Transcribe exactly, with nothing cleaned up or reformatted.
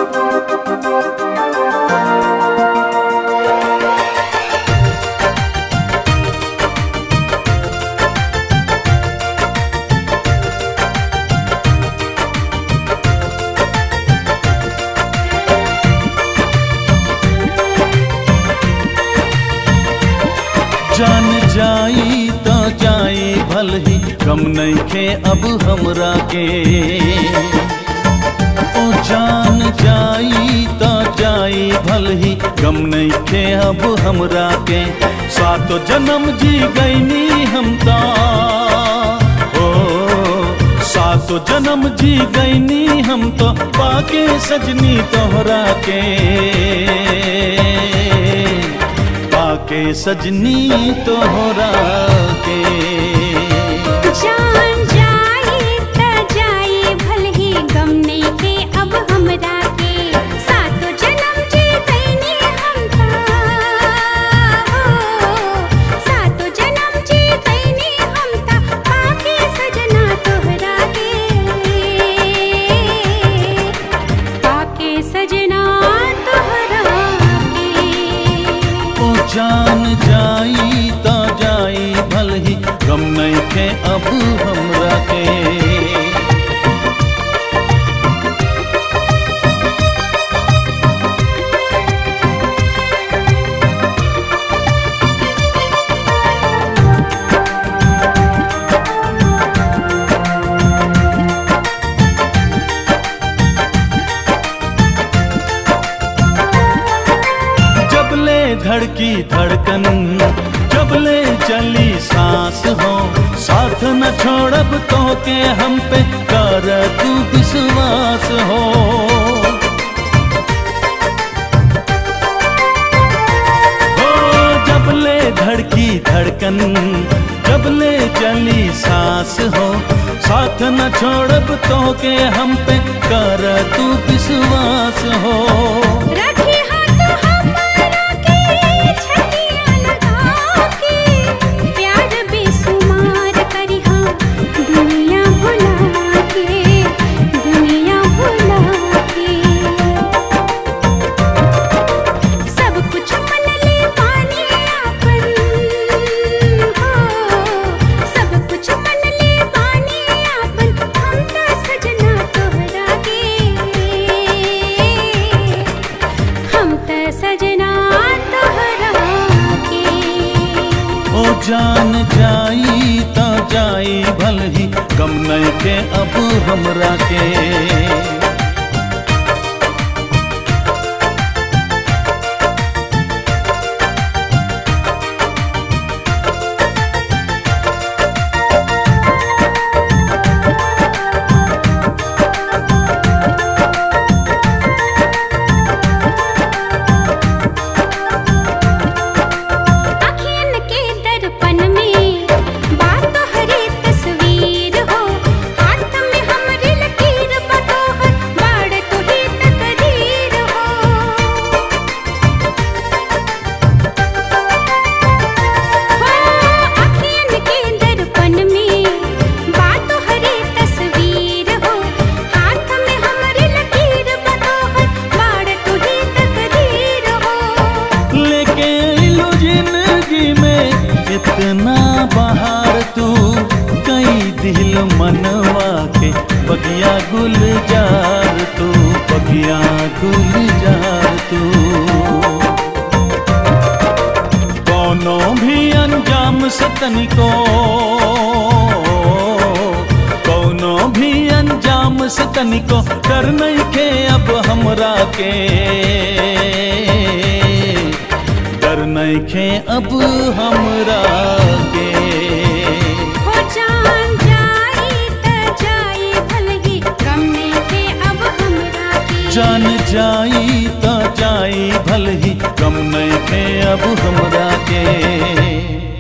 जान जाई तो जाई भल ही कम नहीं खे अब हमरा के। ओ जान जाई तो जाई भल ही कम नहीं खे अब हमरा के। सातो जन्म जी गईनी हम ता, ओ सातो जन्म जी गईनी हम तो पाके सजनी तोहरा के, के सजनी तोहरा के। जान जाई त जाई भल ही गम नहीं के अब हमरा के। सातो जन्म जी गईनी हम ता, सातो जन्म जी गईनी हम ता पाके सजना तोहरा के, पाके सजना तोहरा के। ओ जान जाई तो जाई भल ही गम नहीं खे अब हमरा के। जबले धड़की धड़कन जबले चली सांस हो, साथ न छोड़ब तो के हम पे कर तू विश्वास हो। हो जबले धड़की धड़कन जबले चली सांस हो, साथ न छोड़ब तो के हम पे कर तू विश्वास हो। रखी हाथ हमरा के छतिया लगा के, प्यार बेसुमार करिहा दुनिया भुला के, दुनिया भुला के। सब कुछ मन ले पानी आपन, हो सब कुछ मन ले पानी आपन हम ता सजना तोहरा के, हम ता सजना तोहरा के। ओ जान जाई तो जाई भल ही गम नहीं के अब हमरा के। अखियन के दर्पण में बात तोहरी तस्वीर हो, हाथ में हमरी लकीर बतोहर बाड़ तुही तकदीर हो। हो अखियन के दर्पण में बात तोहरी तस्वीर हो, हाथ में हमरी लकीर बतोहर बाड़ तुही तकदीर हो। लेके लो जिंदगी में इतना बहार तू, कई दिल मनवा के बगिया गुलजार तू, बगिया गुलजार तू। कोनो भी अंजाम से तनिको, कोनो भी अंजाम से तनिको डर नहीं के अब हमरा के, डर नहीं खे अब हमरा के। हो जान जाई त जाई भल ही गम नहीं के अब हमरा के। जान जाई तो जाई भल ही गम नहीं खे अब हमरा के।